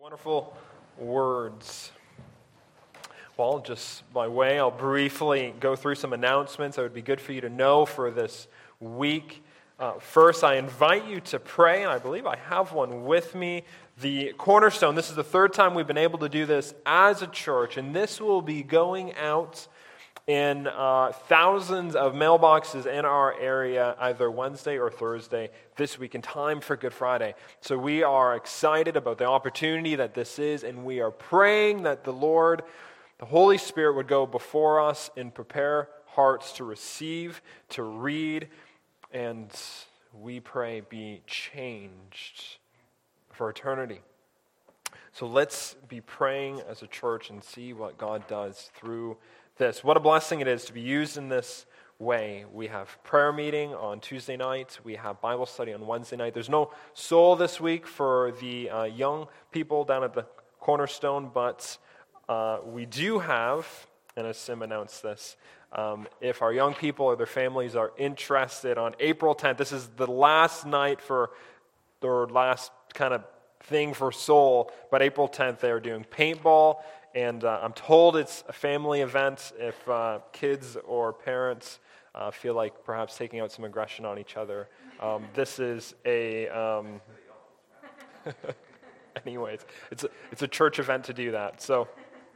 Wonderful words. Well, just by way, I'll briefly go through some announcements that would be good for you to know for this week. First, I invite you to pray, and I believe I have one with me. The Cornerstone, this is the third time we've been able to do this as a church, and this will be going out in thousands of mailboxes in our area either Wednesday or Thursday this week in time for Good Friday. So we are excited about the opportunity that this is, and we are praying that the Lord, the Holy Spirit, would go before us and prepare hearts to receive, to read, and we pray be changed for eternity. So let's be praying as a church and see what God does through this. What a blessing it is to be used in this way. We have prayer meeting on Tuesday night. We have Bible study on Wednesday night. There's no soul this week for the young people down at the Cornerstone, but we do have, and as Sim announced this, if our young people or their families are interested, on April 10th, this is the last night for their last kind of thing for soul, but April 10th they are doing paintball. And I'm told it's a family event if kids or parents feel like perhaps taking out some aggression on each other. This is a... anyways, it's a church event to do that. So,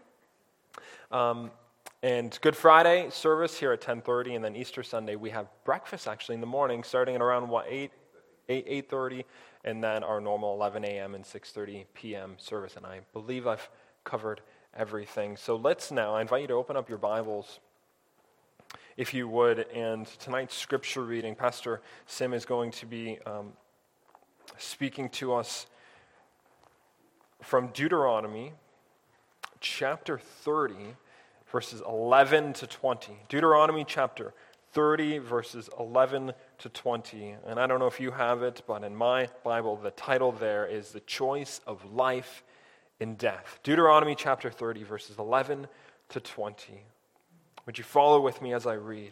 and Good Friday service here at 10:30, and then Easter Sunday we have breakfast actually in the morning starting at around 8:30, and then our normal 11 a.m. and 6:30 p.m. service. And I believe I've covered everything. So let's now, I invite you to open up your Bibles, if you would, and tonight's scripture reading, Pastor Sim is going to be speaking to us from Deuteronomy chapter 30, verses 11 to 20. Deuteronomy chapter 30, verses 11 to 20. And I don't know if you have it, but in my Bible, the title there is The Choice of Life in Death. Deuteronomy chapter 30, verses 11 to 20. Would you follow with me as I read?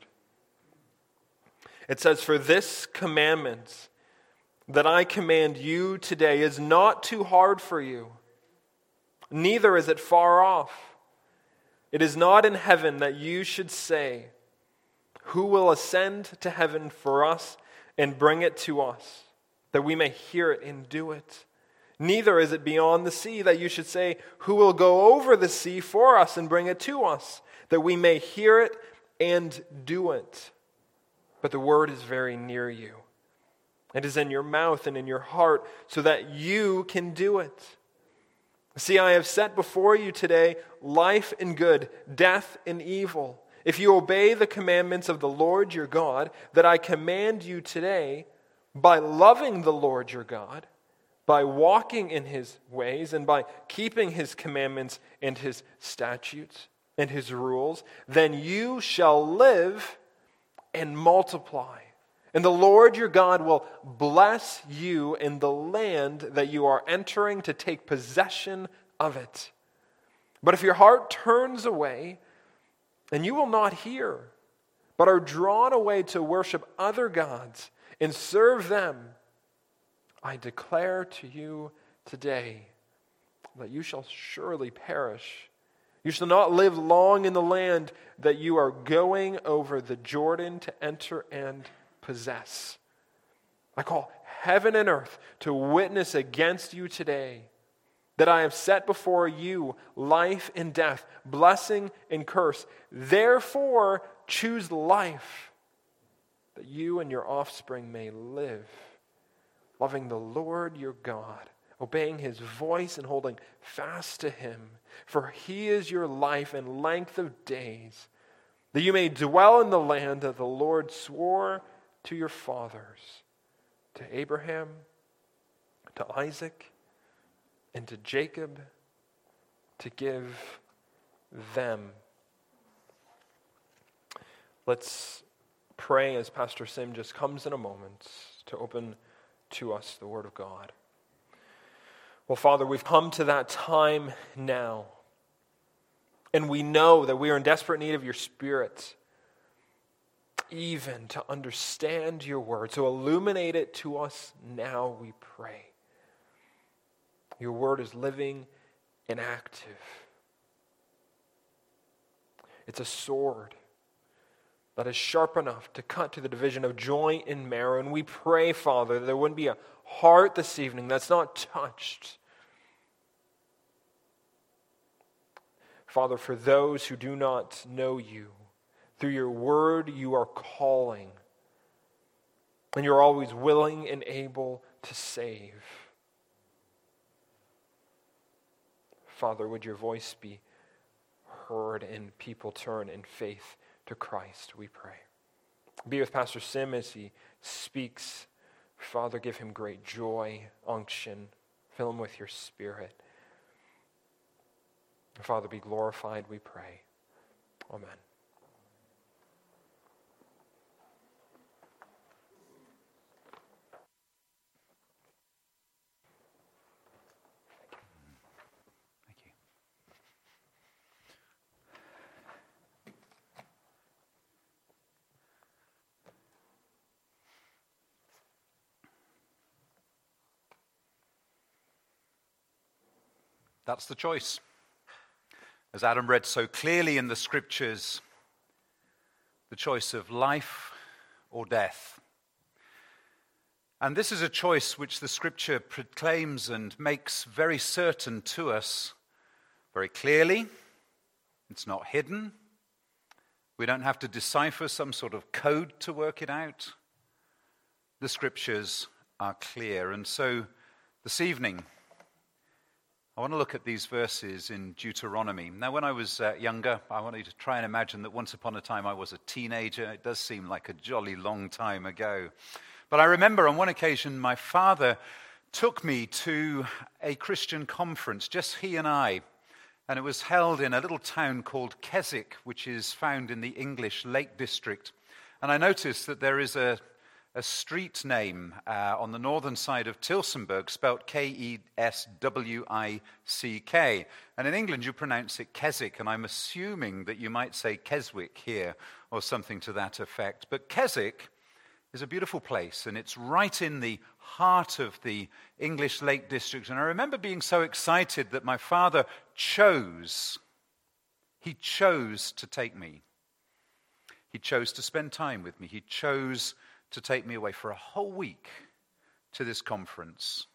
It says, "For this commandment that I command you today is not too hard for you, neither is it far off. It is not in heaven that you should say, 'Who will ascend to heaven for us and bring it to us, that we may hear it and do it?' Neither is it beyond the sea that you should say, 'Who will go over the sea for us and bring it to us, that we may hear it and do it?' But the word is very near you. It is in your mouth and in your heart, so that you can do it. See, I have set before you today life and good, death and evil. If you obey the commandments of the Lord your God, that I command you today, by loving the Lord your God, by walking in his ways, and by keeping his commandments and his statutes and his rules, then you shall live and multiply. And the Lord your God will bless you in the land that you are entering to take possession of it. But if your heart turns away, and you will not hear, but are drawn away to worship other gods and serve them, I declare to you today that you shall surely perish. You shall not live long in the land that you are going over the Jordan to enter and possess. I call heaven and earth to witness against you today that I have set before you life and death, blessing and curse. Therefore, choose life, that you and your offspring may live, loving the Lord your God, obeying his voice and holding fast to him. For he is your life and length of days, that you may dwell in the land that the Lord swore to your fathers, to Abraham, to Isaac, and to Jacob, to give them." Let's pray as Pastor Sim just comes in a moment to open to us the Word of God. Well, Father, we've come to that time now, and we know that we are in desperate need of your Spirit, even to understand your Word. So illuminate it to us now, we pray. Your word is living and active. It's a sword that is sharp enough to cut to the division of joint and marrow. And we pray, Father, that there wouldn't be a heart this evening that's not touched. Father, for those who do not know you, through your word you are calling. And you're always willing and able to save. Father, would your voice be heard and people turn in faith to Christ, we pray. Be with Pastor Sim as he speaks. Father, give him great joy, unction. Fill him with your Spirit. Father, be glorified, we pray. Amen. That's the choice. As Adam read so clearly in the scriptures, the choice of life or death. And this is a choice which the scripture proclaims and makes very certain to us very clearly. It's not hidden. We don't have to decipher some sort of code to work it out. The scriptures are clear. And so this evening, I want to look at these verses in Deuteronomy. Now, when I was younger, I want you to try and imagine that once upon a time I was a teenager. It does seem like a jolly long time ago. But I remember on one occasion my father took me to a Christian conference, just he and I. And it was held in a little town called Keswick, which is found in the English Lake District. And I noticed that there is a street name on the northern side of Tillsonburg, spelt Keswick. And in England, you pronounce it Keswick, and I'm assuming that you might say Keswick here, or something to that effect. But Keswick is a beautiful place, and it's right in the heart of the English Lake District. And I remember being so excited that my father chose to take me. He chose to spend time with me. He chose to take me away for a whole week to this conference.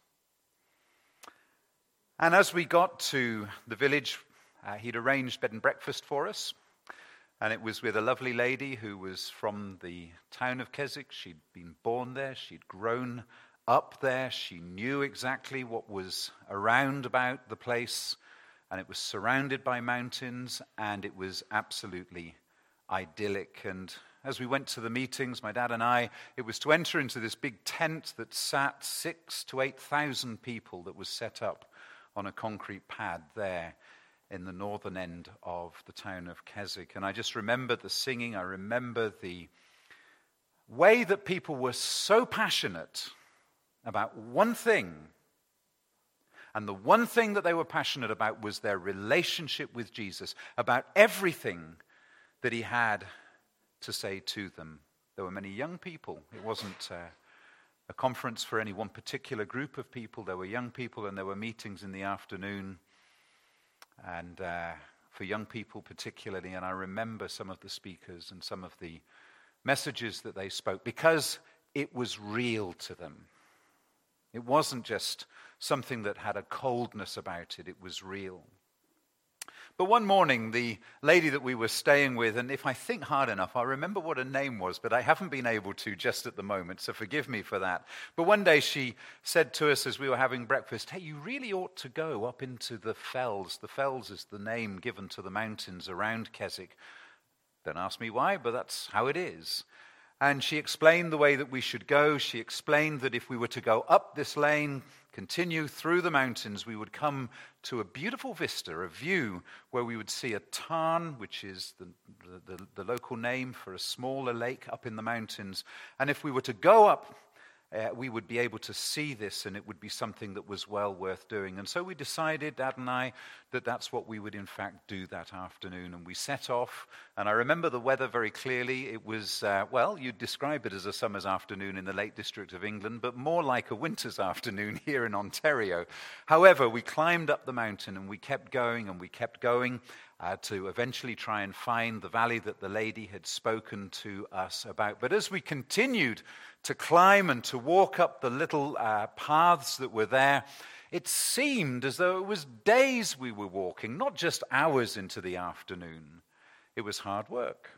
And as we got to the village, he'd arranged bed and breakfast for us. And it was with a lovely lady who was from the town of Keswick. She'd been born there. She'd grown up there. She knew exactly what was around about the place. And it was surrounded by mountains. And it was absolutely idyllic. And as we went to the meetings, my dad and I, it was to enter into this big tent that sat 6,000 to 8,000 people that was set up on a concrete pad there in the northern end of the town of Keswick. And I just remember the singing. I remember the way that people were so passionate about one thing. And the one thing that they were passionate about was their relationship with Jesus, about everything that he had to say to them. There were many young people. It wasn't a conference for any one particular group of people. There were young people, and there were meetings in the afternoon, and for young people particularly. And I remember some of the speakers and some of the messages that they spoke, because it was real to them. It wasn't just something that had a coldness about it. It was real. But one morning, the lady that we were staying with, and if I think hard enough, I'll remember what her name was, but I haven't been able to just at the moment, so forgive me for that. But one day she said to us as we were having breakfast, hey, you really ought to go up into the Fells. The Fells is the name given to the mountains around Keswick. Don't ask me why, but that's how it is. And she explained the way that we should go. She explained that if we were to go up this lane, continue through the mountains, we would come to a beautiful vista, a view where we would see a tarn, which is the local name for a smaller lake up in the mountains. And if we were to go up we would be able to see this and it would be something that was well worth doing. And so we decided, Dad and I, that that's what we would in fact do that afternoon. And we set off, and I remember the weather very clearly. It was, well, you'd describe it as a summer's afternoon in the Lake District of England, but more like a winter's afternoon here in Ontario. However, we climbed up the mountain and we kept going and we kept going to eventually try and find the valley that the lady had spoken to us about. But as we continued to climb and to walk up the little paths that were there, it seemed as though it was days we were walking, not just hours into the afternoon. It was hard work.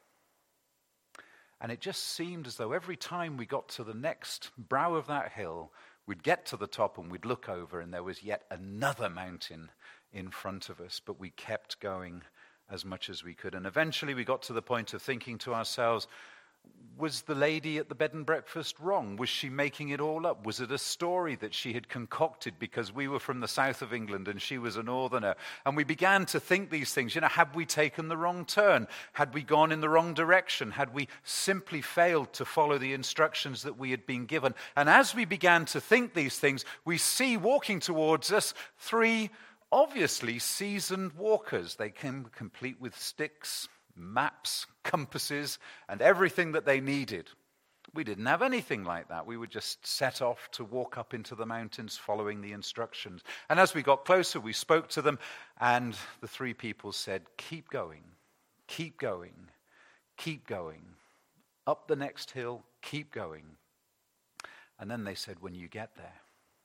And it just seemed as though every time we got to the next brow of that hill, we'd get to the top and we'd look over and there was yet another mountain in front of us, but we kept going as much as we could. And eventually we got to the point of thinking to ourselves, was the lady at the bed and breakfast wrong? Was she making it all up? Was it a story that she had concocted because we were from the south of England and she was a northerner? And we began to think these things. Had we taken the wrong turn? Had we gone in the wrong direction? Had we simply failed to follow the instructions that we had been given? And as we began to think these things, we see walking towards us three obviously seasoned walkers. They came complete with sticks, maps, compasses, and everything that they needed. We didn't have anything like that. We would just set off to walk up into the mountains following the instructions. And as we got closer, we spoke to them, and the three people said, keep going, keep going, keep going. Up the next hill, keep going. And then they said, when you get there,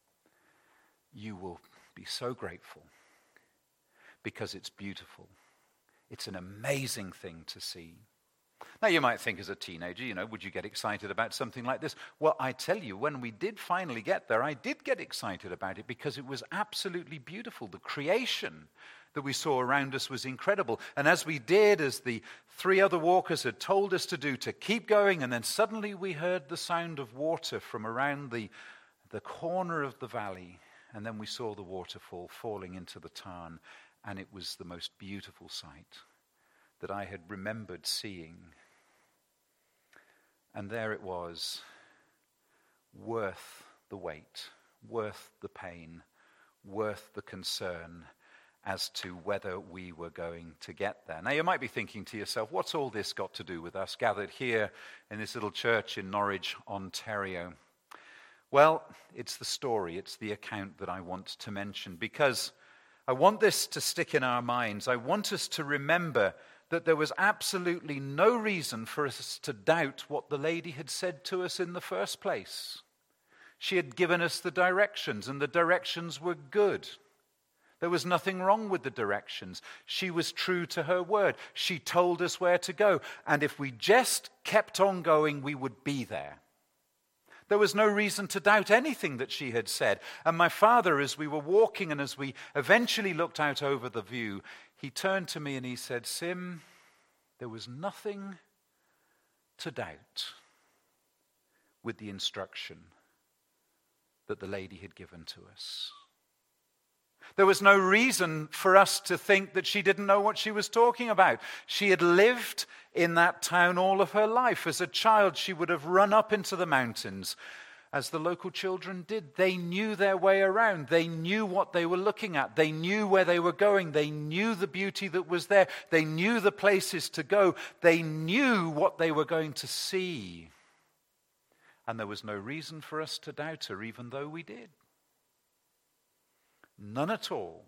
you will be so grateful because it's beautiful. It's an amazing thing to see. Now, you might think as a teenager, would you get excited about something like this? Well, I tell you, when we did finally get there, I did get excited about it because it was absolutely beautiful. The creation that we saw around us was incredible. And as we did, as the three other walkers had told us to do, to keep going, and then suddenly we heard the sound of water from around the corner of the valley. And then we saw the waterfall falling into the tarn. And it was the most beautiful sight that I had remembered seeing. And there it was, worth the wait, worth the pain, worth the concern as to whether we were going to get there. Now you might be thinking to yourself, what's all this got to do with us gathered here in this little church in Norwich, Ontario? Well, it's the story, it's the account that I want to mention, because I want this to stick in our minds. I want us to remember that there was absolutely no reason for us to doubt what the lady had said to us in the first place. She had given us the directions, and the directions were good. There was nothing wrong with the directions. She was true to her word. She told us where to go. And if we just kept on going, we would be there. There was no reason to doubt anything that she had said. And my father, as we were walking and as we eventually looked out over the view, he turned to me and he said, Sim, there was nothing to doubt with the instruction that the lady had given to us. There was no reason for us to think that she didn't know what she was talking about. She had lived in that town all of her life. As a child, she would have run up into the mountains, as the local children did. They knew their way around. They knew what they were looking at. They knew where they were going. They knew the beauty that was there. They knew the places to go. They knew what they were going to see. And there was no reason for us to doubt her, even though we did. None at all.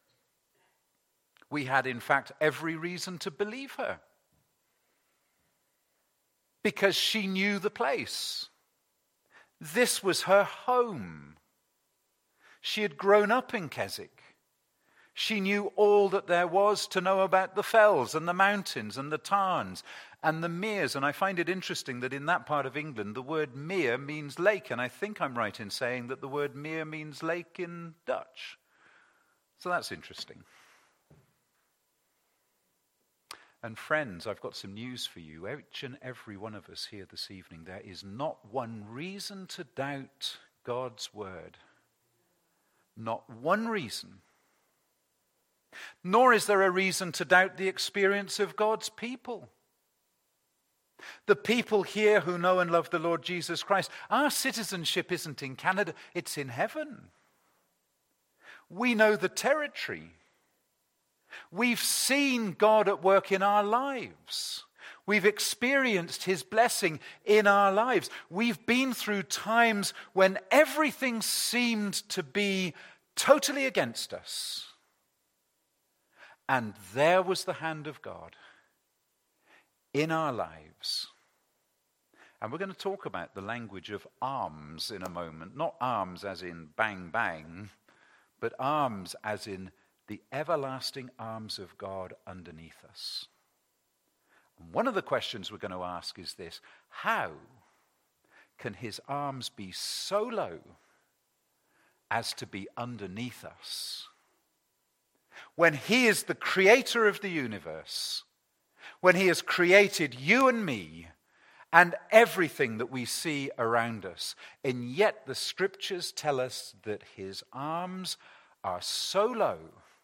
We had, in fact, every reason to believe her, because she knew the place. This was her home. She had grown up in Keswick. She knew all that there was to know about the fells and the mountains and the tarns and the meres. And I find it interesting that in that part of England, the word mere means lake. And I think I'm right in saying that the word mere means lake in Dutch. So that's interesting. And friends, I've got some news for you. Each and every one of us here this evening, there is not one reason to doubt God's word. Not one reason. Nor is there a reason to doubt the experience of God's people. The people here who know and love the Lord Jesus Christ, our citizenship isn't in Canada, it's in heaven. We know the territory. We've seen God at work in our lives. We've experienced his blessing in our lives. We've been through times when everything seemed to be totally against us. And there was the hand of God in our lives. And we're going to talk about the language of arms in a moment. Not arms as in bang, bang, but arms as in the everlasting arms of God underneath us. And one of the questions we're going to ask is this: how can his arms be so low as to be underneath us when he is the creator of the universe, when he has created you and me and everything that we see around us? And yet the scriptures tell us that his arms are so low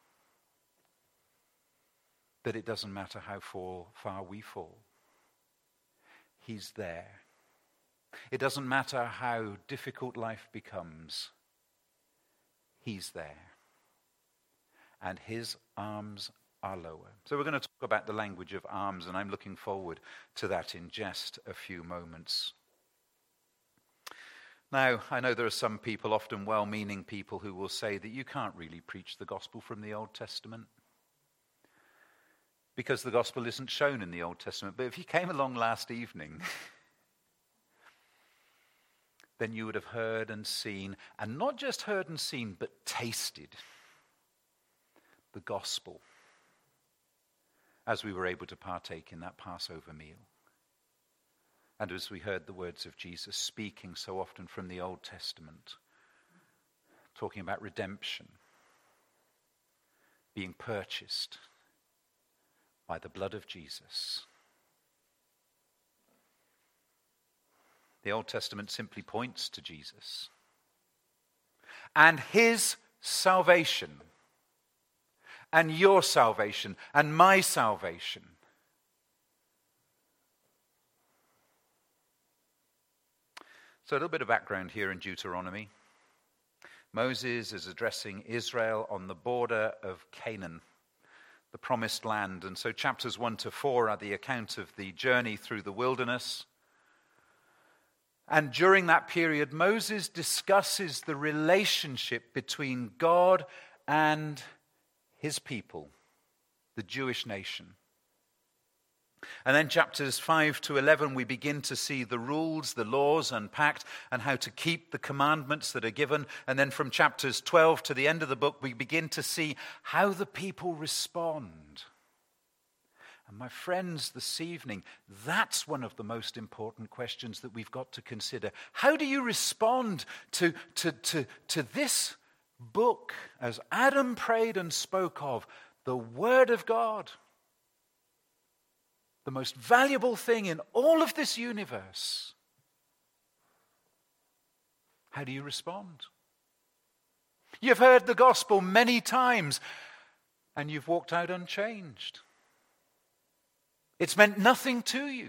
that it doesn't matter how far we fall. He's there. It doesn't matter how difficult life becomes. He's there. And his arms are lower. So we're going to talk about the language of arms, and I'm looking forward to that in just a few moments. Now, I know there are some people, often well-meaning people, who will say that you can't really preach the gospel from the Old Testament because the gospel isn't shown in the Old Testament. But if you came along last evening, then you would have heard and seen, and not just heard and seen, but tasted the gospel as we were able to partake in that Passover meal. And as we heard the words of Jesus speaking so often from the Old Testament, talking about redemption, being purchased by the blood of Jesus. The Old Testament simply points to Jesus and his salvation, and your salvation, and my salvation. So a little bit of background here in Deuteronomy. Moses is addressing Israel on the border of Canaan, the promised land. And so chapters 1 to 4 are the account of the journey through the wilderness. And during that period, Moses discusses the relationship between God and his people, the Jewish nation. And then chapters 5 to 11, we begin to see the rules, the laws unpacked, and how to keep the commandments that are given. And then from chapters 12 to the end of the book, we begin to see how the people respond. And my friends, this evening, that's one of the most important questions that we've got to consider. How do you respond to this book, as Adam prayed and spoke of, the Word of God? The most valuable thing in all of this universe. How do you respond? You've heard the gospel many times, and you've walked out unchanged. It's meant nothing to you.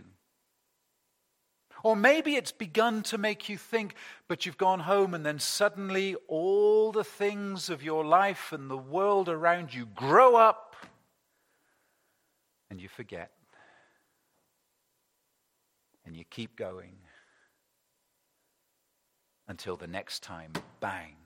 Or maybe it's begun to make you think, but you've gone home and then suddenly all the things of your life and the world around you grow up and you forget. And you keep going until the next time, bang,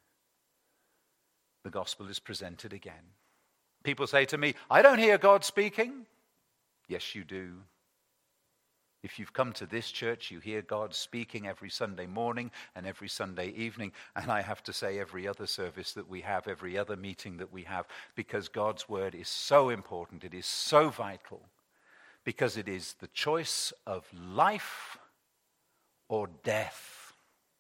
the gospel is presented again. People say to me, I don't hear God speaking. Yes, you do. If you've come to this church, you hear God speaking every Sunday morning and every Sunday evening, and I have to say every other service that we have, every other meeting that we have, because God's word is so important, it is so vital, because it is the choice of life or death.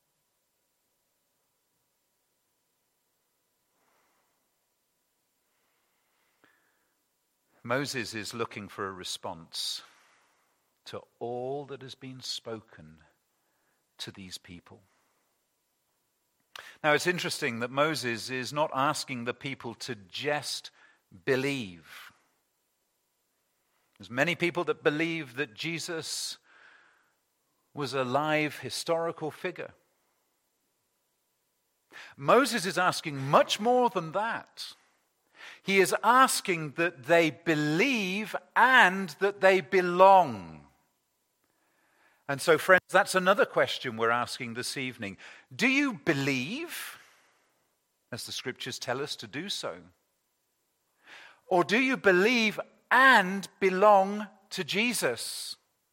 Moses is looking for a response to all that has been spoken to these people. Now, it's interesting that Moses is not asking the people to just believe. There's many people that believe that Jesus was a live historical figure. Moses is asking much more than that. He is asking that they believe and that they belong. And so, friends, that's another question we're asking this evening. Do you believe, as the scriptures tell us to do so? Or do you believe and belong to Jesus?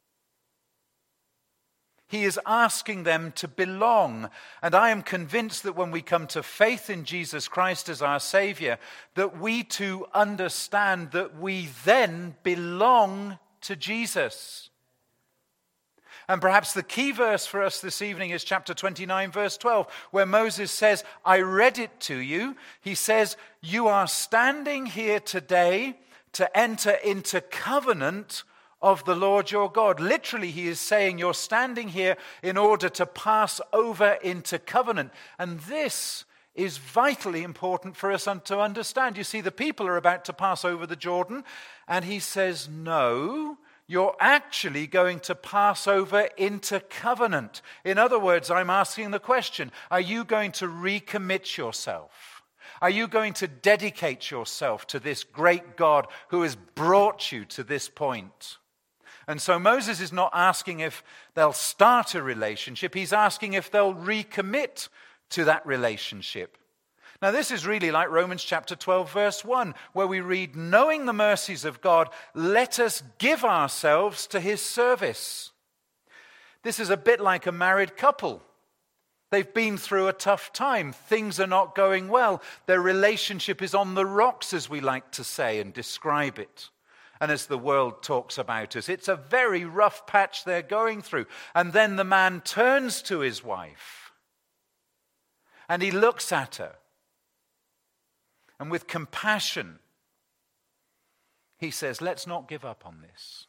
He is asking them to belong. And I am convinced that when we come to faith in Jesus Christ as our Savior, that we too understand that we then belong to Jesus. And perhaps the key verse for us this evening is chapter 29, verse 12, where Moses says, I read it to you. He says, you are standing here today to enter into covenant of the Lord your God. Literally, he is saying you're standing here in order to pass over into covenant. And this is vitally important for us to understand. You see, the people are about to pass over the Jordan, and he says, no, you're actually going to pass over into covenant. In other words, I'm asking the question, are you going to recommit yourself? Are you going to dedicate yourself to this great God who has brought you to this point? And so Moses is not asking if they'll start a relationship. He's asking if they'll recommit to that relationship. Now, this is really like Romans chapter 12, verse 1, where we read, knowing the mercies of God, let us give ourselves to his service. This is a bit like a married couple. They've been through a tough time. Things are not going well. Their relationship is on the rocks, as we like to say and describe it. And as the world talks about us, it's a very rough patch they're going through. And then the man turns to his wife and he looks at her. And with compassion, he says, let's not give up on this.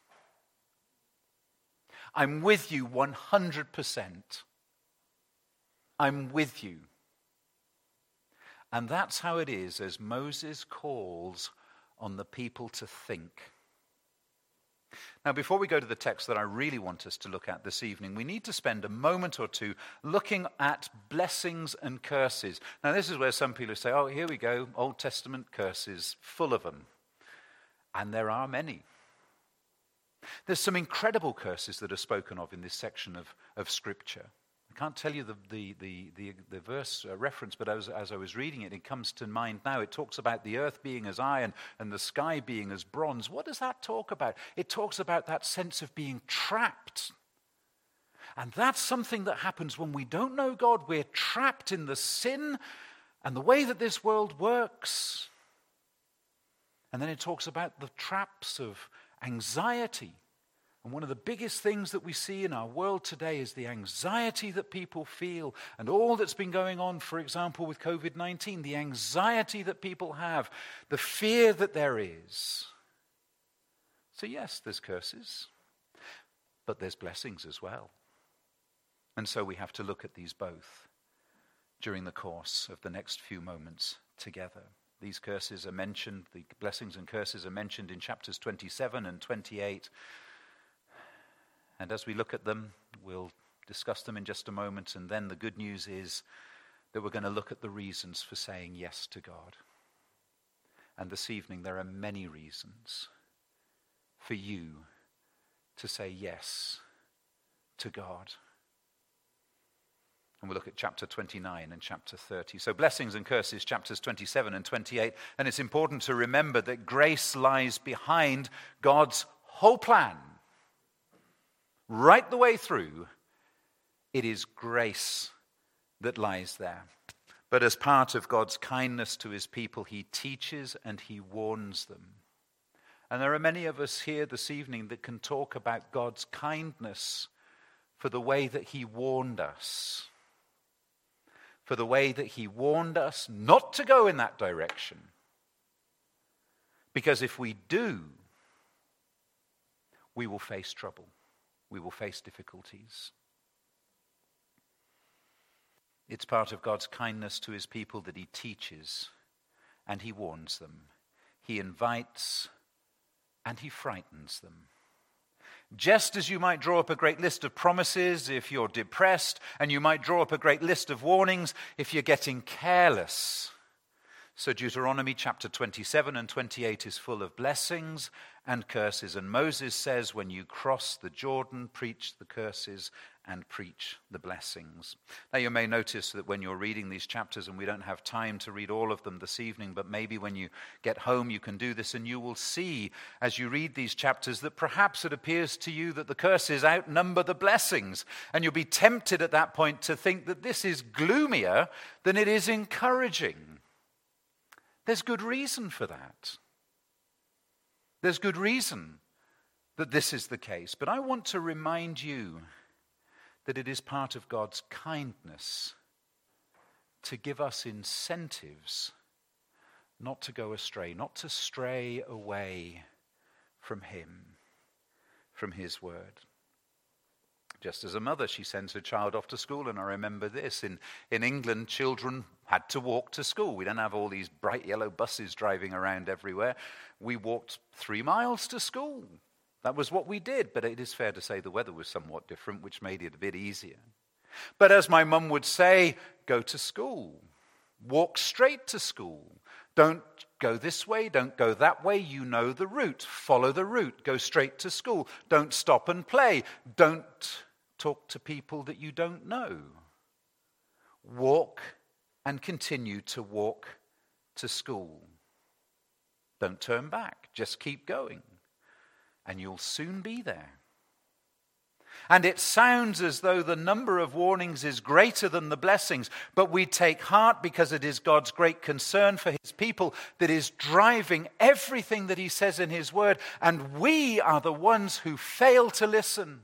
I'm with you 100%. I'm with you. And that's how it is as Moses calls on the people to think. Now, before we go to the text that I really want us to look at this evening, we need to spend a moment or two looking at blessings and curses. Now, this is where some people say, oh, here we go, Old Testament curses, full of them. And there are many. There's some incredible curses that are spoken of in this section of Scripture. I can't tell you the verse reference, but as I was reading it, it comes to mind now. It talks about the earth being as iron and the sky being as bronze. What does that talk about? It talks about that sense of being trapped. And that's something that happens when we don't know God. We're trapped in the sin and the way that this world works. And then it talks about the traps of anxiety. And one of the biggest things that we see in our world today is the anxiety that people feel and all that's been going on, for example, with COVID-19, the anxiety that people have, the fear that there is. So yes, there's curses, but there's blessings as well. And so we have to look at these both during the course of the next few moments together. These curses are mentioned, the blessings and curses are mentioned in chapters 27 and 28. And as we look at them, we'll discuss them in just a moment. And then the good news is that we're going to look at the reasons for saying yes to God. And this evening, there are many reasons for you to say yes to God. And we'll look at chapter 29 and chapter 30. So blessings and curses, chapters 27 and 28. And it's important to remember that grace lies behind God's whole plan. Right the way through, it is grace that lies there. But as part of God's kindness to his people, he teaches and he warns them. And there are many of us here this evening that can talk about God's kindness for the way that he warned us. For the way that he warned us not to go in that direction. Because if we do, we will face trouble. We will face difficulties. It's part of God's kindness to his people that he teaches and he warns them. He invites and he frightens them. Just as you might draw up a great list of promises if you're depressed, and you might draw up a great list of warnings if you're getting careless. So Deuteronomy chapter 27 and 28 is full of blessings and curses. And Moses says, when you cross the Jordan, preach the curses and preach the blessings. Now you may notice that when you're reading these chapters, and we don't have time to read all of them this evening, but maybe when you get home you can do this, and you will see as you read these chapters that perhaps it appears to you that the curses outnumber the blessings. And you'll be tempted at that point to think that this is gloomier than it is encouraging. There's good reason for that. There's good reason that this is the case. But I want to remind you that it is part of God's kindness to give us incentives not to go astray, not to stray away from him, from his word. Just as a mother, she sends her child off to school, and I remember this. In England, children had to walk to school. We don't have all these bright yellow buses driving around everywhere. We walked 3 miles to school. That was what we did, but it is fair to say the weather was somewhat different, which made it a bit easier. But as my mum would say, go to school. Walk straight to school. Don't go this way, don't go that way. You know the route. Follow the route. Go straight to school. Don't stop and play. Don't talk to people that you don't know. Walk and continue to walk to school. Don't turn back. Just keep going. And you'll soon be there. And it sounds as though the number of warnings is greater than the blessings, but we take heart because it is God's great concern for his people that is driving everything that he says in his word, and we are the ones who fail to listen.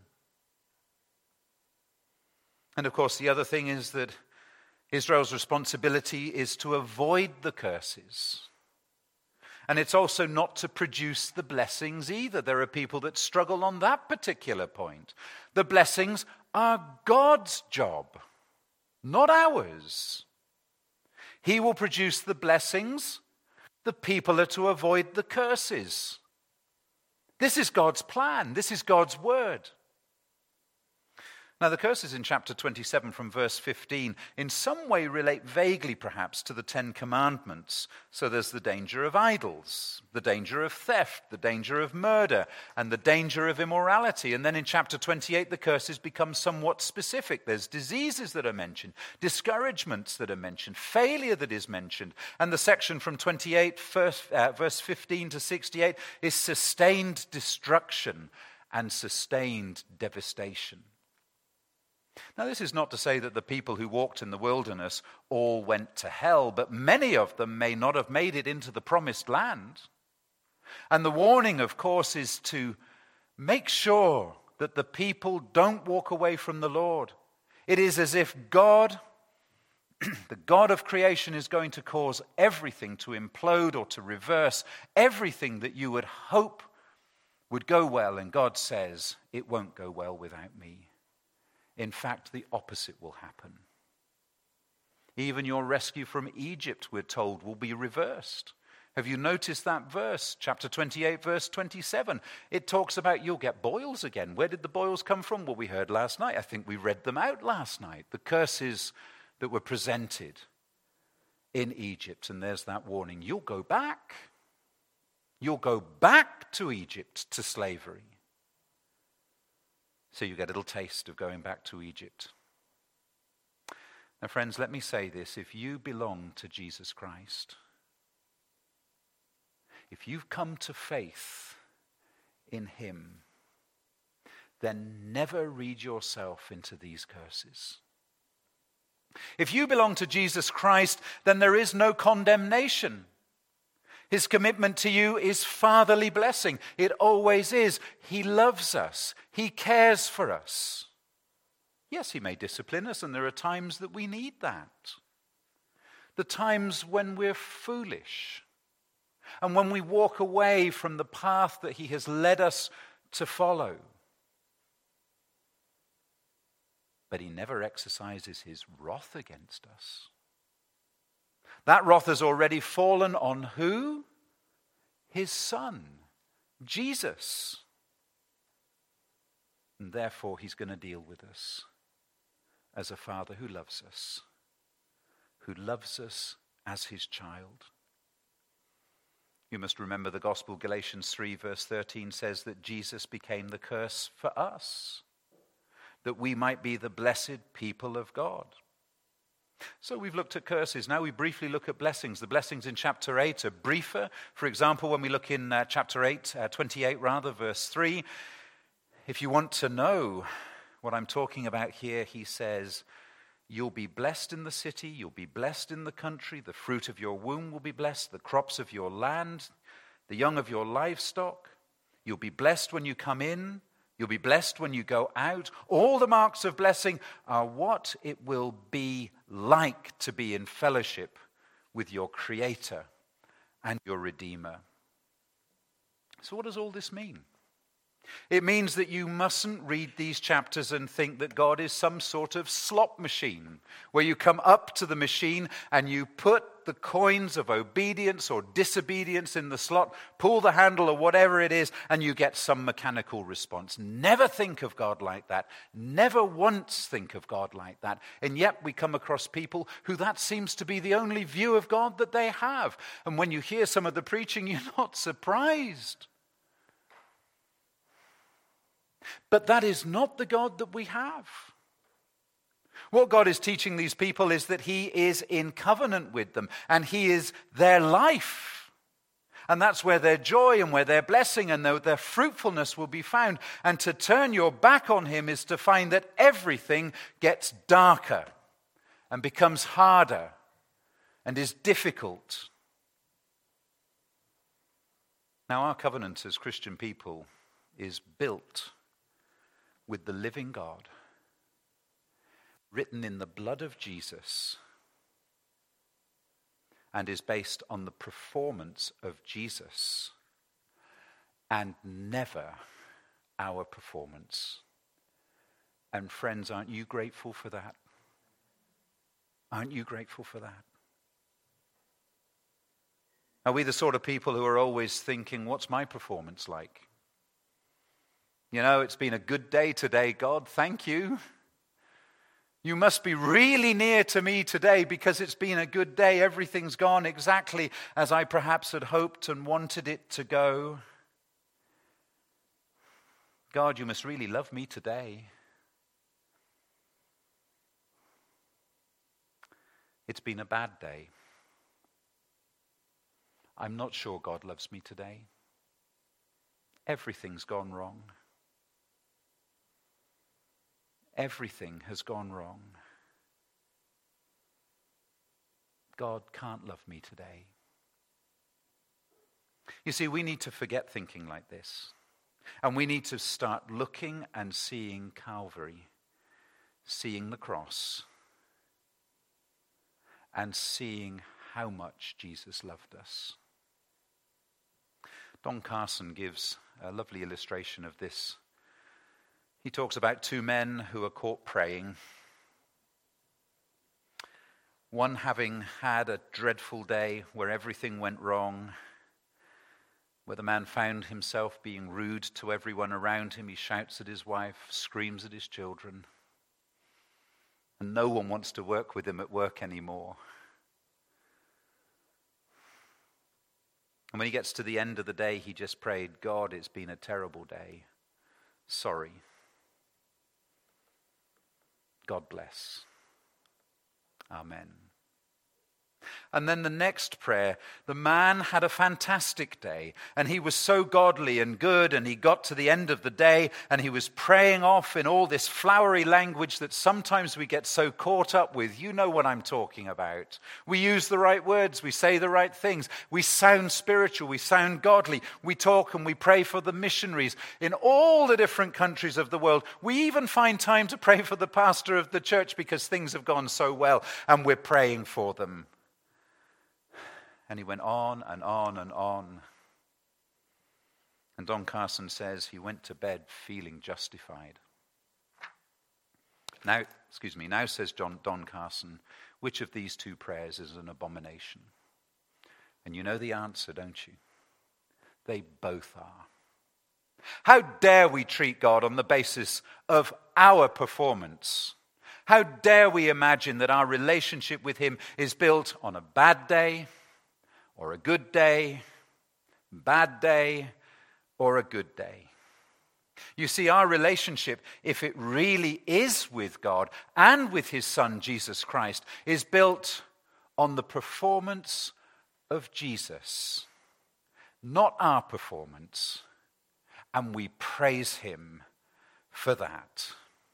And of course, the other thing is that Israel's responsibility is to avoid the curses. And it's also not to produce the blessings either. There are people that struggle on that particular point. The blessings are God's job, not ours. He will produce the blessings. The people are to avoid the curses. This is God's plan. This is God's word. Now, the curses in chapter 27 from verse 15 in some way relate vaguely, perhaps, to the 10 Commandments. So there's the danger of idols, the danger of theft, the danger of murder, and the danger of immorality. And then in chapter 28, the curses become somewhat specific. There's diseases that are mentioned, discouragements that are mentioned, failure that is mentioned. And the section from 28, verse 15 to 68, is sustained destruction and sustained devastation. Now, this is not to say that the people who walked in the wilderness all went to hell, but many of them may not have made it into the promised land. And the warning, of course, is to make sure that the people don't walk away from the Lord. It is as if God, the God of creation, is going to cause everything to implode or to reverse, everything that you would hope would go well, and God says, it won't go well without me. In fact, the opposite will happen. Even your rescue from Egypt, we're told, will be reversed. Have you noticed that verse? Chapter 28, verse 27. It talks about you'll get boils again. Where did the boils come from? Well, we heard last night. I think we read them out last night. The curses that were presented in Egypt. And there's that warning. You'll go back. You'll go back to Egypt, to slavery. So you get a little taste of going back to Egypt. Now, friends, let me say this. If you belong to Jesus Christ, if you've come to faith in him, then never read yourself into these curses. If you belong to Jesus Christ, then there is no condemnation. His commitment to you is fatherly blessing. It always is. He loves us. He cares for us. Yes, he may discipline us, and there are times that we need that. The times when we're foolish, and when we walk away from the path that he has led us to follow. But he never exercises his wrath against us. That wrath has already fallen on who? His Son, Jesus. And therefore, he's going to deal with us as a father who loves us as his child. You must remember the gospel. Galatians 3 verse 13 says that Jesus became the curse for us, that we might be the blessed people of God. So we've looked at curses. Now we briefly look at blessings. The blessings in chapter 8 are briefer. For example, when we look in chapter 8, 28 rather, verse 3, if you want to know what I'm talking about here, he says, you'll be blessed in the city, you'll be blessed in the country, the fruit of your womb will be blessed, the crops of your land, the young of your livestock. You'll be blessed when you come in, you'll be blessed when you go out. All the marks of blessing are what it will be like to be in fellowship with your Creator and your Redeemer. So what does all this mean? It means that you mustn't read these chapters and think that God is some sort of slot machine, where you come up to the machine and you put the coins of obedience or disobedience in the slot, pull the handle or whatever it is, and you get some mechanical response. Never think of God like that. Never once think of God like that. And yet we come across people who that seems to be the only view of God that they have. And when you hear some of the preaching, you're not surprised. But that is not the God that we have. What God is teaching these people is that he is in covenant with them and he is their life. And that's where their joy and where their blessing and their fruitfulness will be found. And to turn your back on him is to find that everything gets darker and becomes harder and is difficult. Now, our covenant as Christian people is built with the living God, written in the blood of Jesus, and is based on the performance of Jesus and never our performance. And friends, aren't you grateful for that? Aren't you grateful for that? Are we the sort of people who are always thinking, what's my performance like? You know, it's been a good day today, God, thank you. You must be really near to me today because it's been a good day. Everything's gone exactly as I perhaps had hoped and wanted it to go. God, you must really love me today. It's been a bad day. I'm not sure God loves me today. Everything's gone wrong. Everything has gone wrong. God can't love me today. You see, we need to forget thinking like this. And we need to start looking and seeing Calvary, seeing the cross, and seeing how much Jesus loved us. Don Carson gives a lovely illustration of this. He talks about two men who are caught praying. One having had a dreadful day where everything went wrong, where the man found himself being rude to everyone around him. He shouts at his wife, screams at his children, and no one wants to work with him at work anymore. And when he gets to the end of the day, he just prayed, God, it's been a terrible day. Sorry. God bless. Amen. And then the next prayer, the man had a fantastic day, and he was so godly and good, and he got to the end of the day, and he was praying off in all this flowery language that sometimes we get so caught up with. You know what I'm talking about. We use the right words, we say the right things, we sound spiritual, we sound godly, we talk and we pray for the missionaries in all the different countries of the world. We even find time to pray for the pastor of the church because things have gone so well, and we're praying for them. And he went on and on and on. And Don Carson says he went to bed feeling justified. Now says Don Carson, which of these two prayers is an abomination? And you know the answer, don't you? They both are. How dare we treat God on the basis of our performance? How dare we imagine that our relationship with him is built on a bad day or a good day, bad day or a good day? You see, our relationship, if it really is with God and with his Son, Jesus Christ, is built on the performance of Jesus, not our performance, and we praise him for that.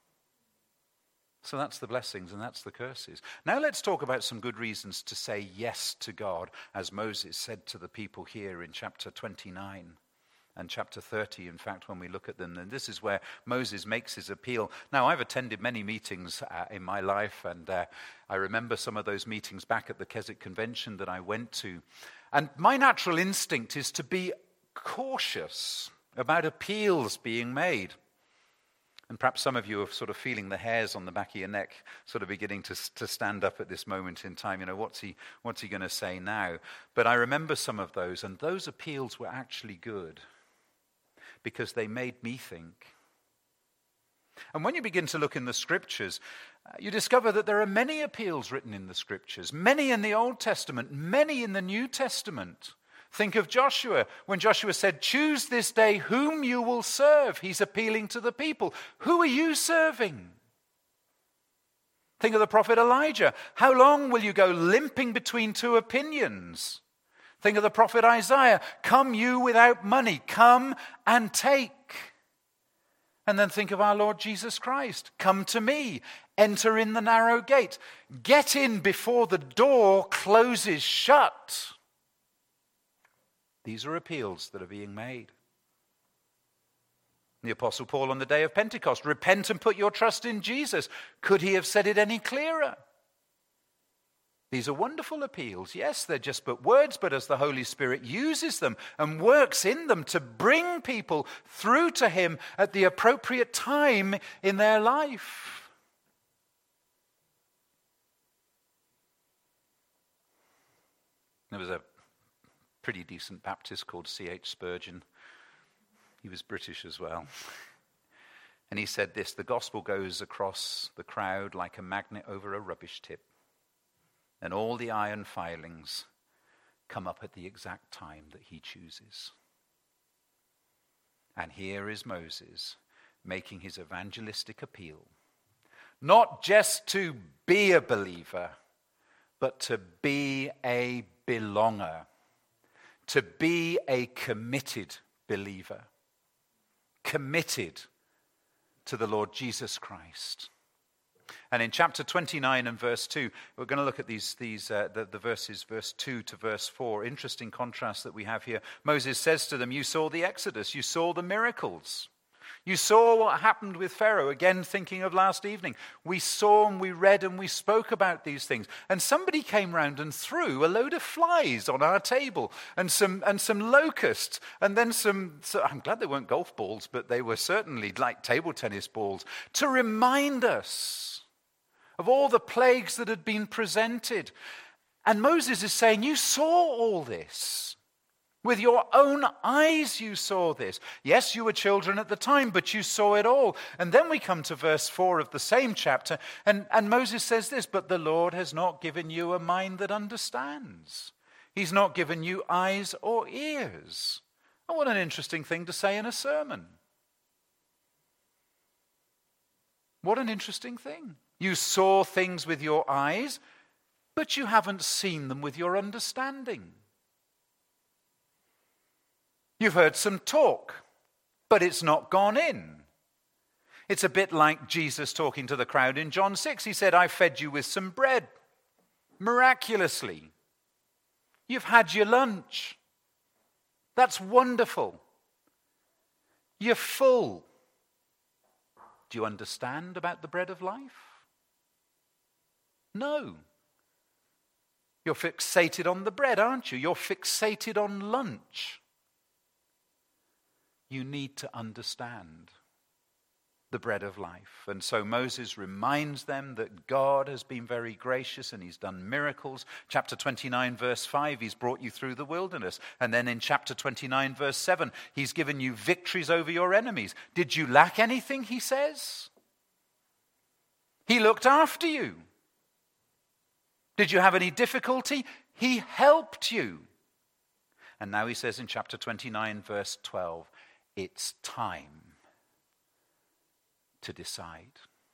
So that's the blessings and that's the curses. Now let's talk about some good reasons to say yes to God, as Moses said to the people here in chapter 29 and chapter 30, in fact, when we look at them. And this is where Moses makes his appeal. Now, I've attended many meetings in my life, and I remember some of those meetings back at the Keswick Convention that I went to. And my natural instinct is to be cautious about appeals being made. And perhaps some of you are sort of feeling the hairs on the back of your neck sort of beginning to stand up at this moment in time. You know, what's he going to say now? But I remember some of those, and those appeals were actually good because they made me think. And when you begin to look in the scriptures, you discover that there are many appeals written in the scriptures, many in the Old Testament, many in the New Testament. Think of Joshua. When Joshua said, "Choose this day whom you will serve," he's appealing to the people. Who are you serving? Think of the prophet Elijah. How long will you go limping between two opinions? Think of the prophet Isaiah. Come you without money, come and take. And then think of our Lord Jesus Christ. Come to me, enter in the narrow gate. Get in before the door closes shut. These are appeals that are being made. The Apostle Paul on the day of Pentecost, repent and put your trust in Jesus. Could he have said it any clearer? These are wonderful appeals. Yes, they're just but words, but as the Holy Spirit uses them and works in them to bring people through to him at the appropriate time in their life. There was a pretty decent Baptist called C.H. Spurgeon. He was British as well. And he said this: the gospel goes across the crowd like a magnet over a rubbish tip. And all the iron filings come up at the exact time that he chooses. And here is Moses making his evangelistic appeal. Not just to be a believer, but to be a belonger. To be a committed believer. Committed to the Lord Jesus Christ. And in chapter 29 and verse 2, we're going to look at the verses, verse 2 to verse 4. Interesting contrast that we have here. Moses says to them, you saw the Exodus, you saw the miracles. You saw what happened with Pharaoh. Again, thinking of last evening. We saw and we read and we spoke about these things. And somebody came round and threw a load of flies on our table and some locusts. And then I'm glad they weren't golf balls, but they were certainly like table tennis balls, to remind us of all the plagues that had been presented. And Moses is saying, you saw all this. With your own eyes you saw this. Yes, you were children at the time, but you saw it all. And then we come to verse 4 of the same chapter, and Moses says this, but the Lord has not given you a mind that understands. He's not given you eyes or ears. Oh, what an interesting thing to say in a sermon. What an interesting thing. You saw things with your eyes, but you haven't seen them with your understanding. You've heard some talk, but it's not gone in. It's a bit like Jesus talking to the crowd in John 6. He said, I fed you with some bread, miraculously. You've had your lunch. That's wonderful. You're full. Do you understand about the bread of life? No. You're fixated on the bread, aren't you? You're fixated on lunch. You need to understand. the bread of life. And so Moses reminds them that God has been very gracious and he's done miracles. Chapter 29, verse 5, he's brought you through the wilderness. And then in chapter 29, verse 7, he's given you victories over your enemies. Did you lack anything, he says? He looked after you. Did you have any difficulty? He helped you. And now he says in chapter 29, verse 12, it's time to decide.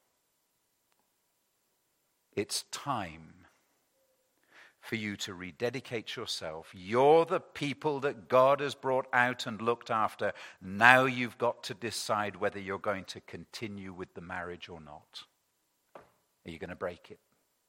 It's time for you to rededicate yourself. You're the people that God has brought out and looked after. Now you've got to decide whether you're going to continue with the marriage or not. Are you going to break it?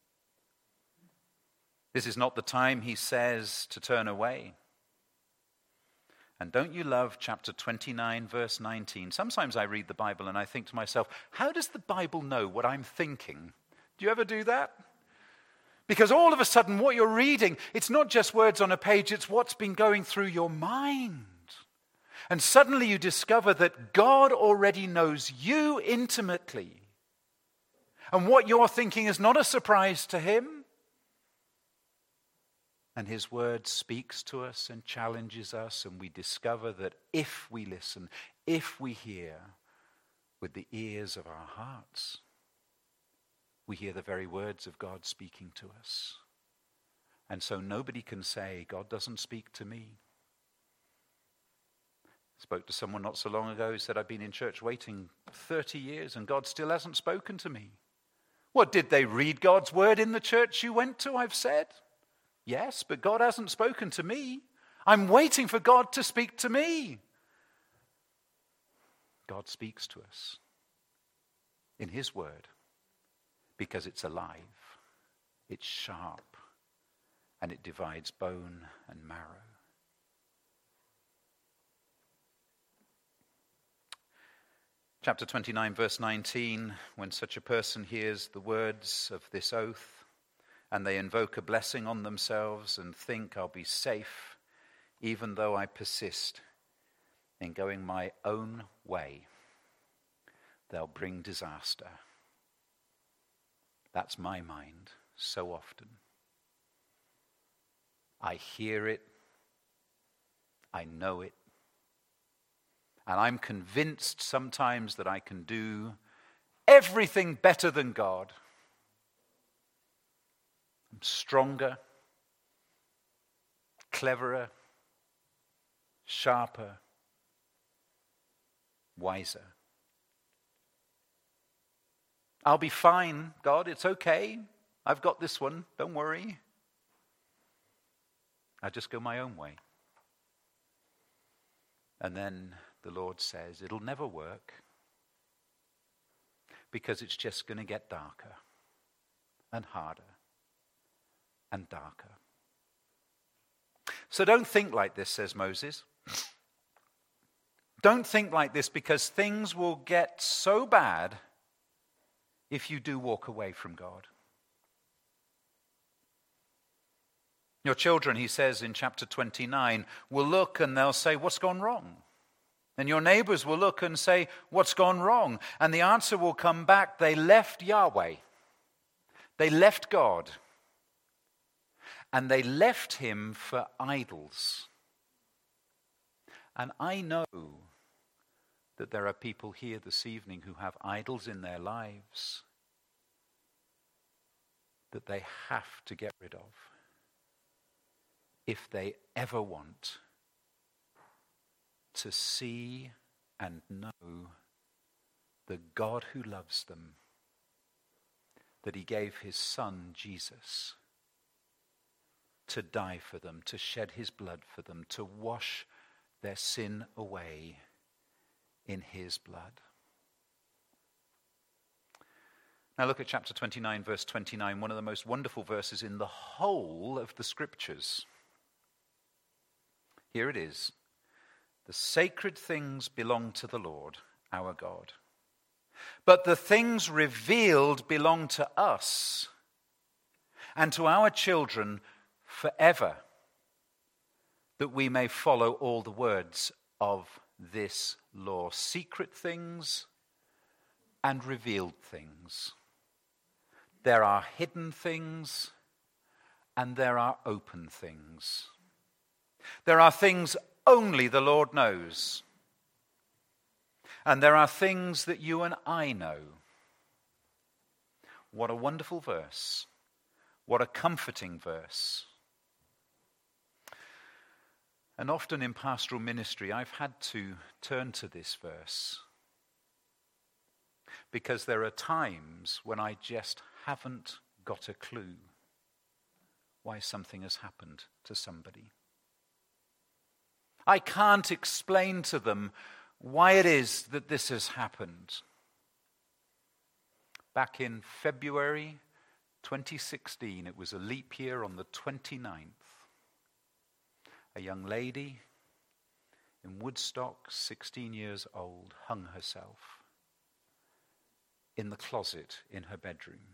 This is not the time, he says, to turn away. And don't you love chapter 29, verse 19? Sometimes I read the Bible and I think to myself, how does the Bible know what I'm thinking? Do you ever do that? Because all of a sudden what you're reading, it's not just words on a page, it's what's been going through your mind. And suddenly you discover that God already knows you intimately. And what you're thinking is not a surprise to him. And his word speaks to us and challenges us, and we discover that if we listen, if we hear with the ears of our hearts, we hear the very words of God speaking to us. And so nobody can say, God doesn't speak to me. I spoke to someone not so long ago who said, I've been in church waiting 30 years and God still hasn't spoken to me. What, did they read God's word in the church you went to, I've said? Yes, but God hasn't spoken to me. I'm waiting for God to speak to me. God speaks to us in his word because it's alive, it's sharp, and it divides bone and marrow. Chapter 29, verse 19, when such a person hears the words of this oath, and they invoke a blessing on themselves and think I'll be safe, even though I persist in going my own way, they'll bring disaster. That's my mind so often. I hear it, I know it, and I'm convinced sometimes that I can do everything better than God. I'm stronger, cleverer, sharper, wiser. I'll be fine, God, it's okay. I've got this one, don't worry. I just go my own way. And then the Lord says, it'll never work because it's just going to get darker and harder and darker. So don't think like this, says Moses. Don't think like this because things will get so bad if you do walk away from God. Your children, he says in chapter 29, will look and they'll say, what's gone wrong? And your neighbors will look and say, what's gone wrong? And the answer will come back, they left Yahweh. They left God. And they left him for idols. And I know that there are people here this evening who have idols in their lives that they have to get rid of if they ever want to see and know the God who loves them, that he gave his son Jesus to die for them, to shed his blood for them, to wash their sin away in his blood. Now look at chapter 29, verse 29, one of the most wonderful verses in the whole of the scriptures. Here it is. The sacred things belong to the Lord, our God. But the things revealed belong to us and to our children forever, that we may follow all the words of this law. Secret things and revealed things. There are hidden things and there are open things. There are things only the Lord knows. And there are things that you and I know. What a wonderful verse. What a comforting verse. And often in pastoral ministry, I've had to turn to this verse because there are times when I just haven't got a clue why something has happened to somebody. I can't explain to them why it is that this has happened. Back in February 2016, it was a leap year on the 29th. A young lady in Woodstock, 16 years old, hung herself in the closet in her bedroom.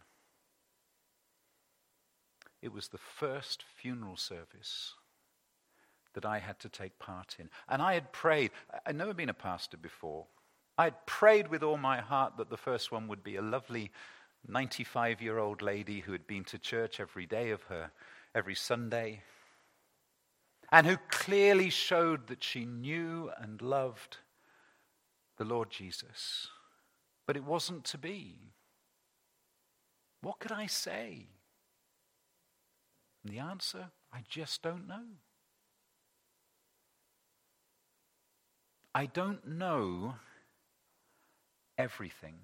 It was the first funeral service that I had to take part in. And I had prayed. I'd never been a pastor before. I had prayed with all my heart that the first one would be a lovely 95-year-old lady who had been to church every day of her, every Sunday, and who clearly showed that she knew and loved the Lord Jesus. But it wasn't to be. What could I say? And the answer, I just don't know. I don't know everything.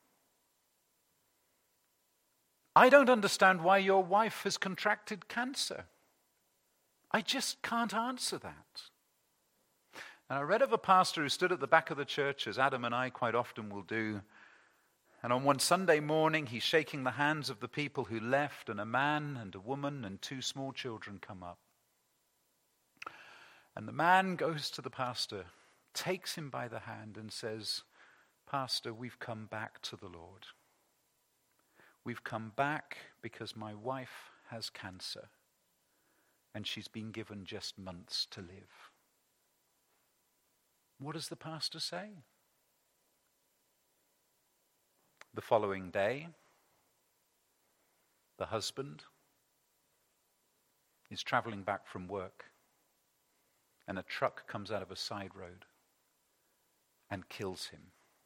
I don't understand why your wife has contracted cancer. I just can't answer that. And I read of a pastor who stood at the back of the church, as Adam and I quite often will do. And on one Sunday morning, he's shaking the hands of the people who left, and a man and a woman and 2 small children come up. And the man goes to the pastor, takes him by the hand and says, "Pastor, we've come back to the Lord. We've come back because my wife has cancer and she's been given just months to live." What does the pastor say? The following day, the husband is traveling back from work and a truck comes out of a side road and kills him.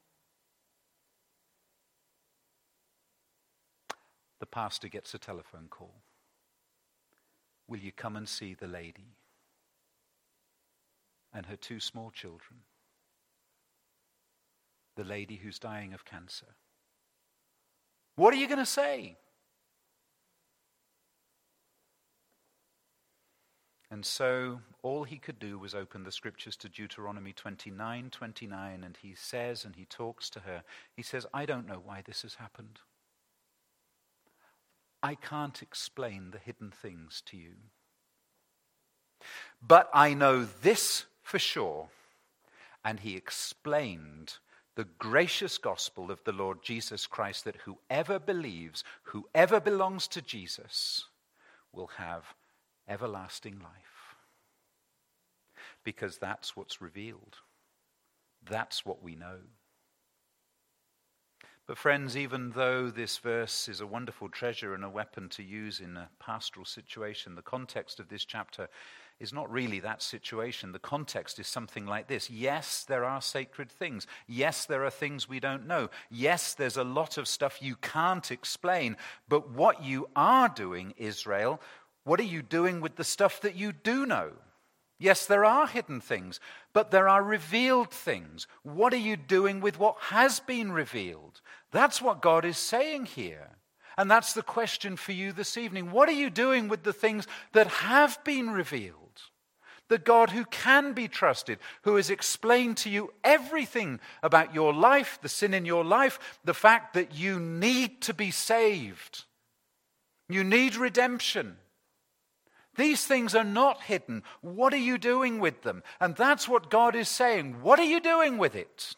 The pastor gets a telephone call. "Will you come and see the lady and her 2 small children? The lady who's dying of cancer." What are you going to say? And so all he could do was open the scriptures to Deuteronomy 29:29, and he says, and he talks to her, he says, "I don't know why this has happened. I can't explain the hidden things to you. But I know this for sure." And he explained the gracious gospel of the Lord Jesus Christ, that whoever believes, whoever belongs to Jesus, will have everlasting life. Because that's what's revealed. That's what we know. But friends, even though this verse is a wonderful treasure and a weapon to use in a pastoral situation, the context of this chapter is not really that situation. The context is something like this. Yes, there are sacred things. Yes, there are things we don't know. Yes, there's a lot of stuff you can't explain. But what you are doing, Israel, what are you doing with the stuff that you do know? Yes, there are hidden things, but there are revealed things. What are you doing with what has been revealed? That's what God is saying here. And that's the question for you this evening. What are you doing with the things that have been revealed? The God who can be trusted, who has explained to you everything about your life, the sin in your life, the fact that you need to be saved. You need redemption. These things are not hidden. What are you doing with them? And that's what God is saying. What are you doing with it?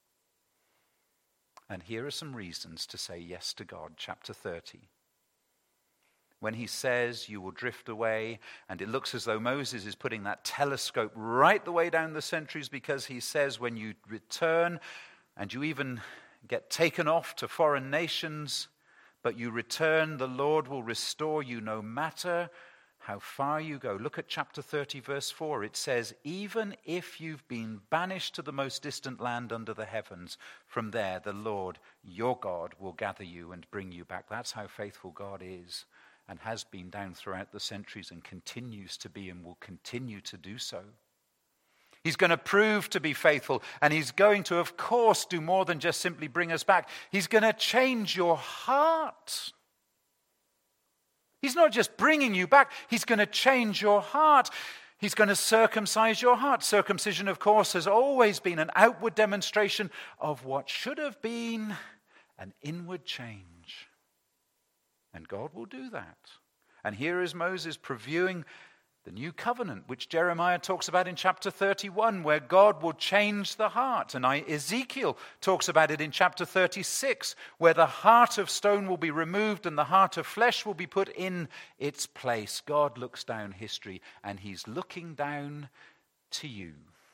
And here are some reasons to say yes to God. Chapter 30. When he says you will drift away, and it looks as though Moses is putting that telescope right the way down the centuries, because he says when you return and you even get taken off to foreign nations, but you return, the Lord will restore you no matter how far you go. Look at chapter 30, verse 4. It says, even if you've been banished to the most distant land under the heavens, from there the Lord, your God, will gather you and bring you back. That's how faithful God is and has been down throughout the centuries and continues to be and will continue to do so. He's going to prove to be faithful, and he's going to, of course, do more than just simply bring us back. He's going to change your heart. He's not just bringing you back, he's going to change your heart. He's going to circumcise your heart. Circumcision, of course, has always been an outward demonstration of what should have been an inward change. And God will do that. And here is Moses previewing the new covenant, which Jeremiah talks about in chapter 31, where God will change the heart. And Ezekiel talks about it in chapter 36, where the heart of stone will be removed and the heart of flesh will be put in its place. God looks down history, and he's looking down to you.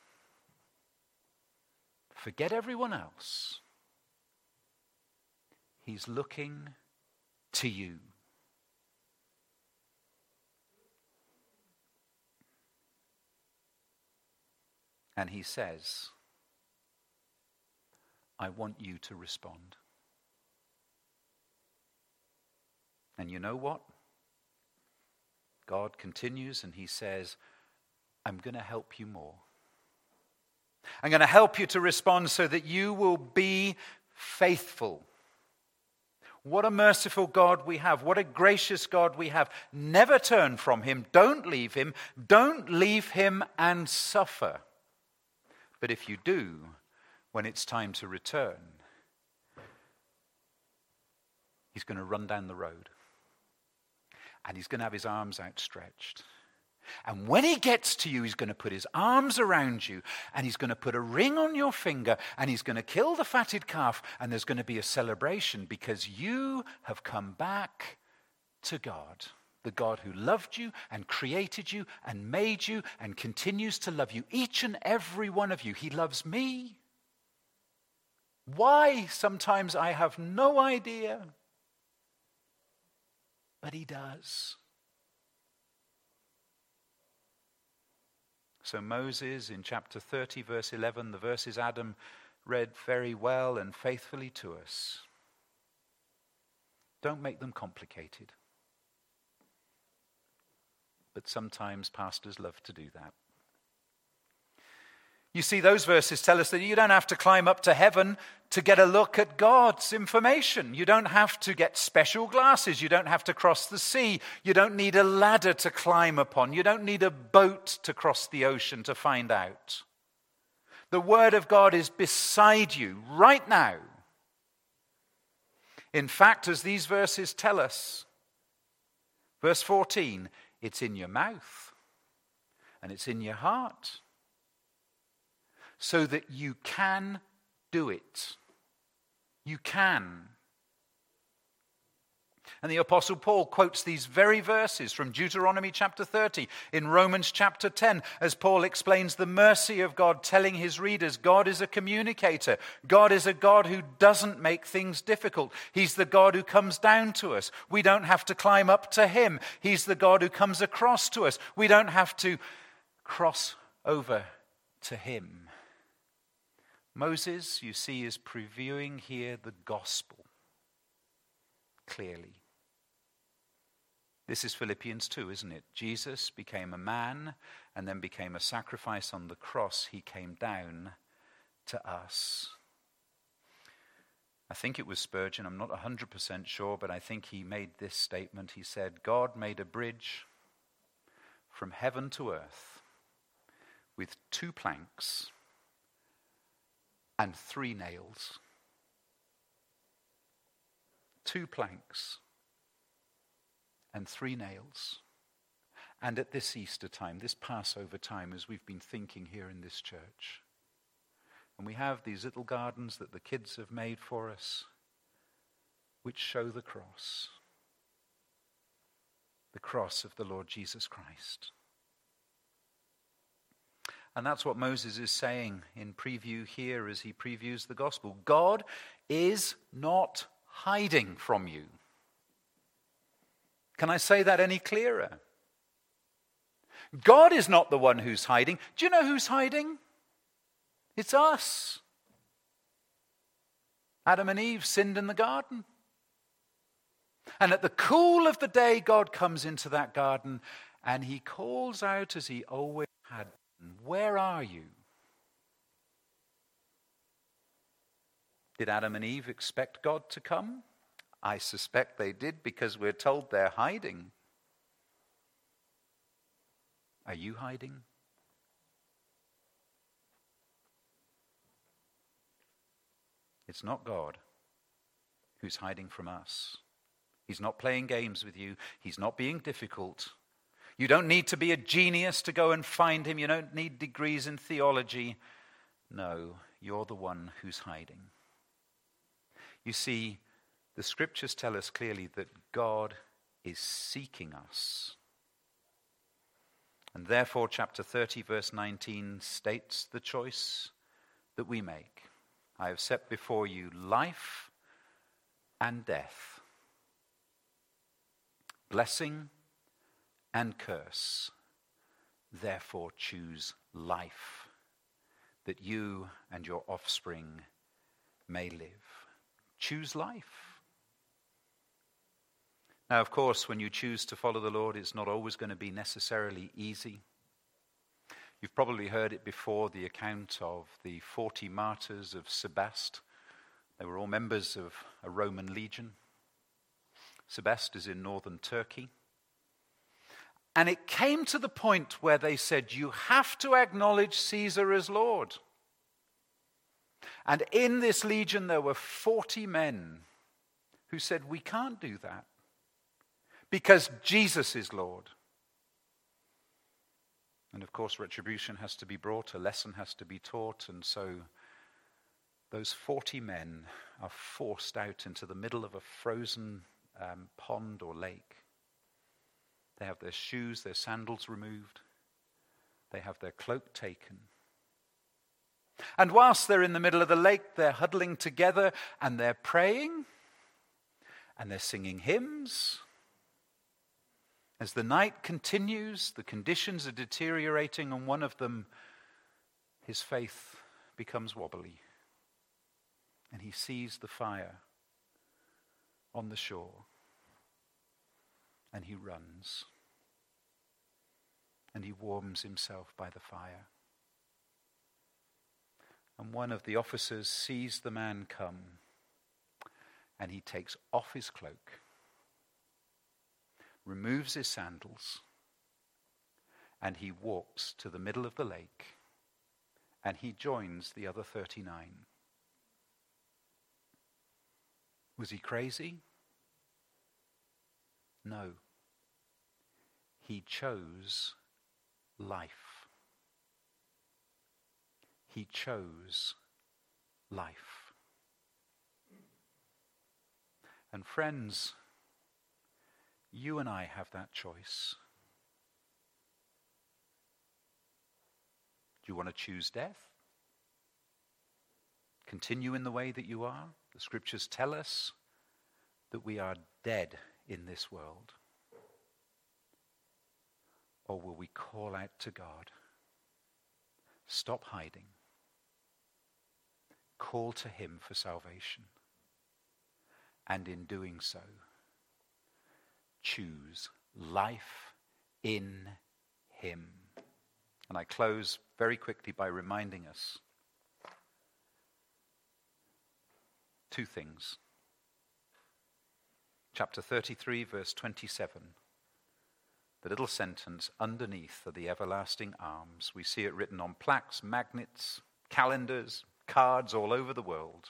Forget everyone else. He's looking to you. And he says, I want you to respond. And you know what? God continues and he says, I'm going to help you more. I'm going to help you to respond so that you will be faithful. What a merciful God we have. What a gracious God we have. Never turn from him. Don't leave him. Don't leave him and suffer. But if you do, when it's time to return, he's going to run down the road. And he's going to have his arms outstretched. And when he gets to you, he's going to put his arms around you, and he's going to put a ring on your finger, and he's going to kill the fatted calf, and there's going to be a celebration because you have come back to God. The God who loved you and created you and made you and continues to love you, each and every one of you. He loves me. Why? Sometimes I have no idea. But he does. So Moses in chapter 30, verse 11, the verses Adam read very well and faithfully to us. Don't make them complicated. But sometimes pastors love to do that. You see, those verses tell us that you don't have to climb up to heaven to get a look at God's information. You don't have to get special glasses. You don't have to cross the sea. You don't need a ladder to climb upon. You don't need a boat to cross the ocean to find out. The Word of God is beside you right now. In fact, as these verses tell us, verse 14, it's in your mouth and it's in your heart so that you can do it. You can. And the Apostle Paul quotes these very verses from Deuteronomy chapter 30 in Romans chapter 10 as Paul explains the mercy of God, telling his readers God is a communicator. God is a God who doesn't make things difficult. He's the God who comes down to us. We don't have to climb up to him. He's the God who comes across to us. We don't have to cross over to him. Moses, you see, is previewing here the gospel clearly. This is Philippians 2, isn't it? Jesus became a man and then became a sacrifice on the cross. He came down to us. I think it was Spurgeon, I'm not 100% sure, but I think he made this statement. He said, God made a bridge from heaven to earth with 2 planks and 3 nails. 2 planks and 3 nails. And at this Easter time, this Passover time, as we've been thinking here in this church, and we have these little gardens that the kids have made for us, which show the cross of the Lord Jesus Christ. And that's what Moses is saying in preview here as he previews the gospel. God is not hiding from you. Can I say that any clearer? God is not the one who's hiding. Do you know who's hiding? It's us. Adam and Eve sinned in the garden. And at the cool of the day, God comes into that garden and he calls out as he always had, "Where are you?" Did Adam and Eve expect God to come? I suspect they did, because we're told they're hiding. Are you hiding? It's not God who's hiding from us. He's not playing games with you. He's not being difficult. You don't need to be a genius to go and find him. You don't need degrees in theology. No, you're the one who's hiding. You see, the scriptures tell us clearly that God is seeking us. And therefore, chapter 30, verse 19 states the choice that we make. I have set before you life and death, blessing and curse. Therefore, choose life, that you and your offspring may live. Choose life. Now, of course, when you choose to follow the Lord, it's not always going to be necessarily easy. You've probably heard it before, the account of the 40 martyrs of Sebaste. They were all members of a Roman legion. Sebaste is in northern Turkey. And it came to the point where they said, you have to acknowledge Caesar as Lord. And in this legion there were 40 men who said, we can't do that because Jesus is Lord. And of course, retribution has to be brought, a lesson has to be taught, and so those 40 men are forced out into the middle of a frozen pond or lake. They have their shoes, their sandals removed. They have their cloak taken. And whilst they're in the middle of the lake, they're huddling together and they're praying and they're singing hymns. As the night continues, the conditions are deteriorating, and one of them, his faith becomes wobbly. And he sees the fire on the shore. And he runs. And he warms himself by the fire. And one of the officers sees the man come, and he takes off his cloak, removes his sandals, and he walks to the middle of the lake, and he joins the other 39. Was he crazy? No. He chose life. He chose life. And friends, you and I have that choice. Do you want to choose death? Continue in the way that you are? The scriptures tell us that we are dead in this world. Or will we call out to God? Stop hiding. Call to him for salvation. And in doing so, choose life in him. And I close very quickly by reminding us two things. Chapter 33, verse 27. The little sentence underneath are the everlasting arms. We see it written on plaques, magnets, calendars, cards all over the world.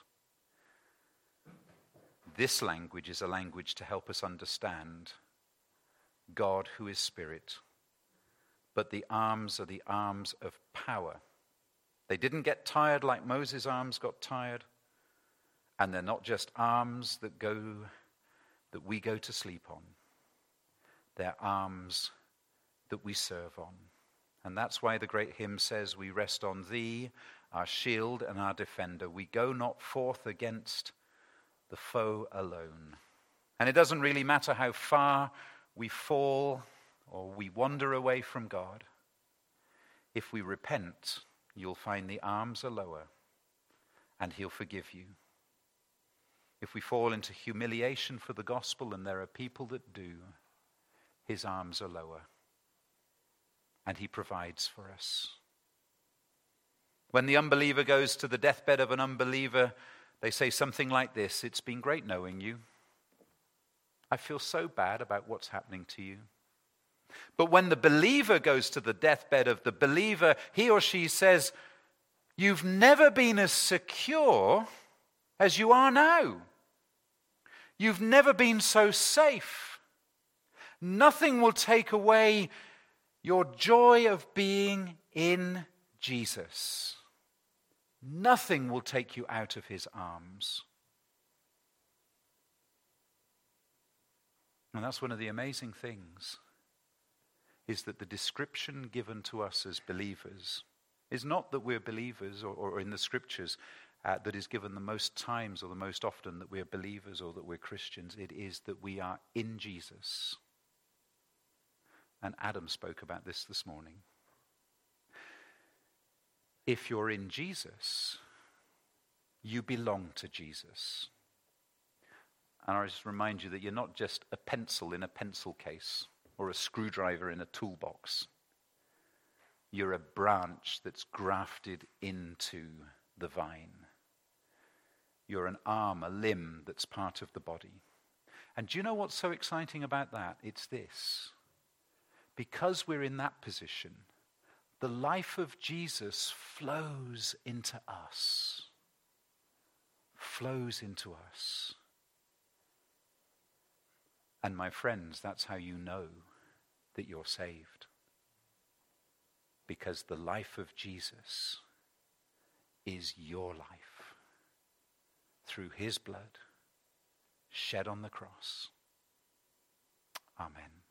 This language is a language to help us understand God who is spirit. But the arms are the arms of power. They didn't get tired like Moses' arms got tired. And they're not just arms that we go to sleep on. They're arms that we serve on. And that's why the great hymn says, we rest on thee, our shield and our defender. We go not forth against the foe alone. And it doesn't really matter how far we fall or we wander away from God. If we repent, you'll find the arms are lower and he'll forgive you. If we fall into humiliation for the gospel, and there are people that do, his arms are lower and he provides for us. When the unbeliever goes to the deathbed of an unbeliever, they say something like this: it's been great knowing you. I feel so bad about what's happening to you. But when the believer goes to the deathbed of the believer, he or she says, you've never been as secure as you are now. You've never been so safe. Nothing will take away your joy of being in Jesus. Nothing will take you out of his arms. And that's one of the amazing things, is that the description given to us as believers is not that we're believers, or in the scriptures that is given the most times or the most often that we're believers or that we're Christians. It is that we are in Jesus. And Adam spoke about this morning. If you're in Jesus, you belong to Jesus. And I just remind you that you're not just a pencil in a pencil case or a screwdriver in a toolbox. You're a branch that's grafted into the vine. You're an arm, a limb that's part of the body. And do you know what's so exciting about that? It's this. Because we're in that position, the life of Jesus flows into us. Flows into us. And my friends, that's how you know that you're saved. Because the life of Jesus is your life. Through his blood shed on the cross. Amen.